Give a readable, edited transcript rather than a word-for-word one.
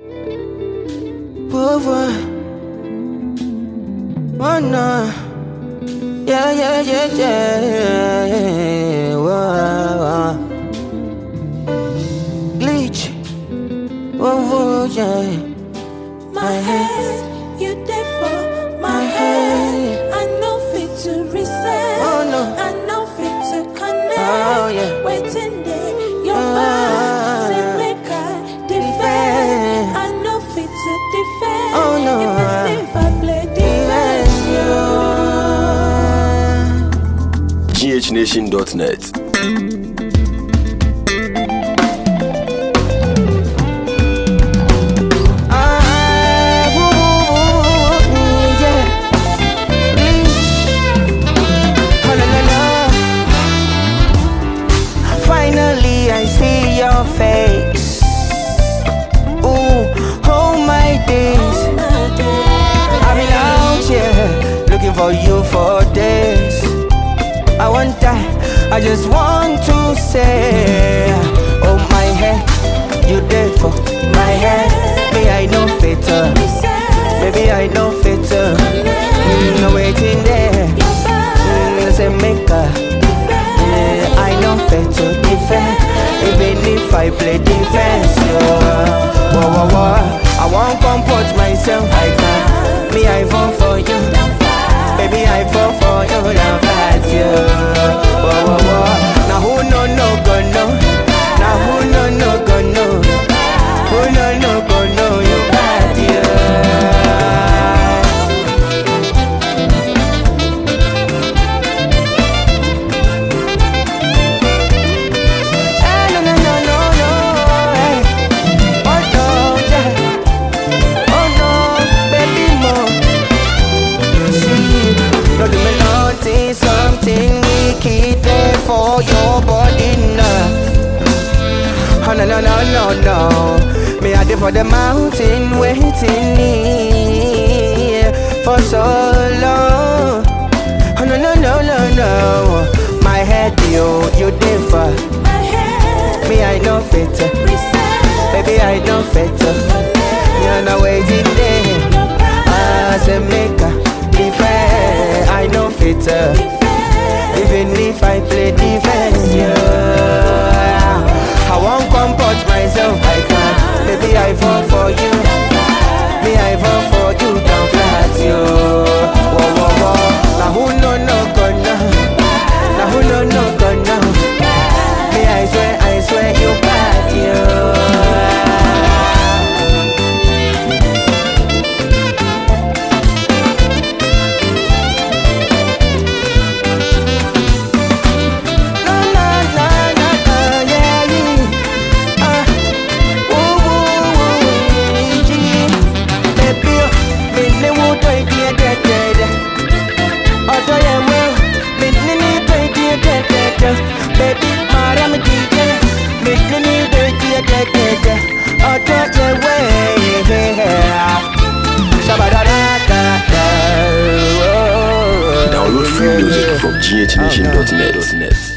Pauvre. Oh no. Yeah, yeah, yeah, yeah. Whoa. Glitch. Oh, yeah. My head, you there for my head. I know fit to reset. Oh no. I know fit to connect. Oh yeah. Waiting there, your back. Say make I defend. I know fit to defend. Oh no. Even if I play defense, GHNation.net. Finally, I see your face. Ooh, oh my days. I've been out here looking for you for days. I want that, I just want to say, oh my head, you there for my head. Maybe I know fitter, maybe I know fitter. No waiting there, say make a. I know fitter defend, even if I play defense. Whoa, whoa, whoa. I won't comport myself, I can't. Me, I fall for you. Baby, I fall for you, down flat, yeah. Whoa, whoa, whoa. Now who no go no? Now who no go no? Who no go no? You bad, yeah. No, no, no, no, no, hey. Oh no, yeah. Oh no, baby, more. No do me nothing, something wicked there for your body now. Oh no, no, no, no, no. Me a there for the mountain waiting here for so long. Oh no, no, no, no, no. My head, you differ. my head, Me, I know fitter. reset. Baby, I know fitter. You're not waiting there. I say make a defense. I know fitter. Even if I play defense, yeah. I won't comport myself, I can't. Maybe I fall for you. Me, I fall for you, down flat, yo. Whoa, whoa, whoa. Now who no go now? Now who no go now? Me, I swear you bad, yo. Baby, Mariam DJ, make me need dirty. Download free music from GHNation.net.